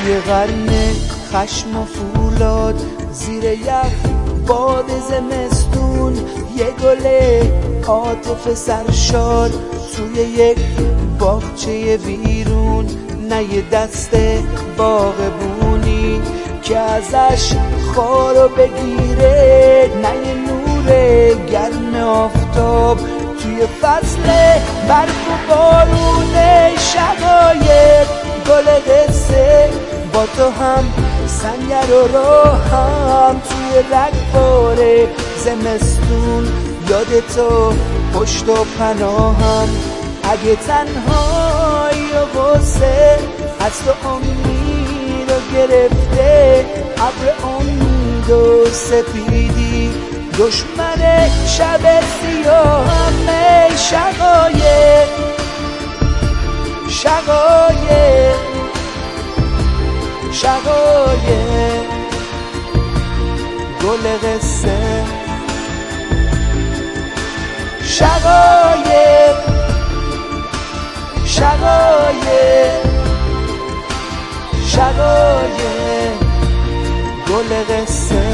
توی قرن خشم و فولاد، زیر یخ باد زمستون، یه گل عاطفه سرشار توی یک باغچه ویرون. نه یه دست باغبونی که ازش خارو بگیره، نه یه نور گرم آفتاب توی فصل برف و بارون. شقایق گل قصه با تو هم سنگر و راهم توی رگبار زمستون، یاد تو پشت و پناهم. اگه تنهایی و غصه از تو امید رو گرفته، ابر امید و سپیدی دشمن شب سیاهم. شقایق شقایق شقایق گل قصه. شقایق شقایق شقایق گل قصه.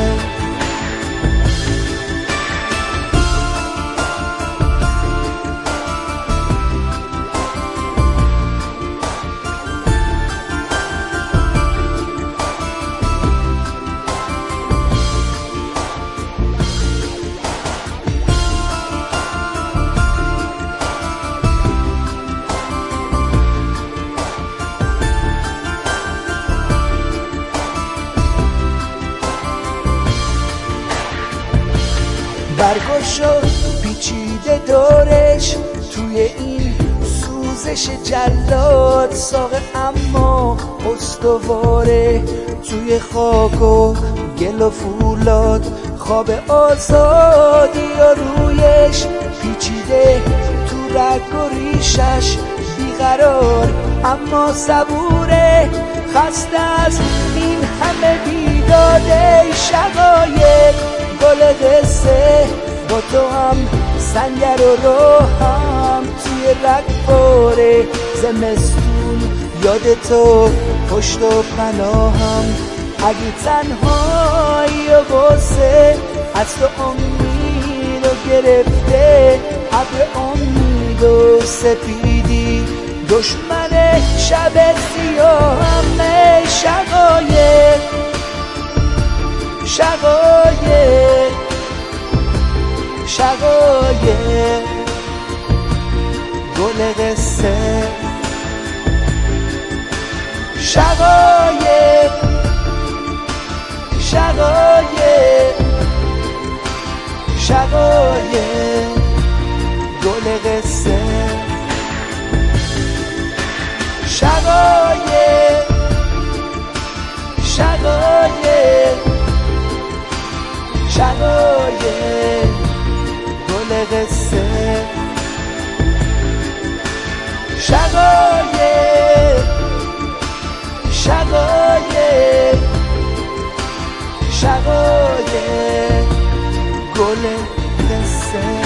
برگشو پیچیده دورش توی این سوزش جلاد، ساقه اما استواره توی خاک و گل و فولاد. خواب آزادی و رویش پیچیده تو رگ و ریشش، بیقرار اما صبوره، خسته از این همه بیداده. شقایق گل قصه با تو هم سنگر و راهم توی رگبار زمستون، یاد تو پشت و پناهم. اگه تنهایی و غصه از تو امید رو گرفته، ابر امید و سپیدی دشمن شب سیاهم. شقایق شقایق شقایق گل قصه. شقایق شقایق شقایق گل قصه. شقایق شقایق شقایق گل قصه. شقایق شقایق شقایق گل قصه.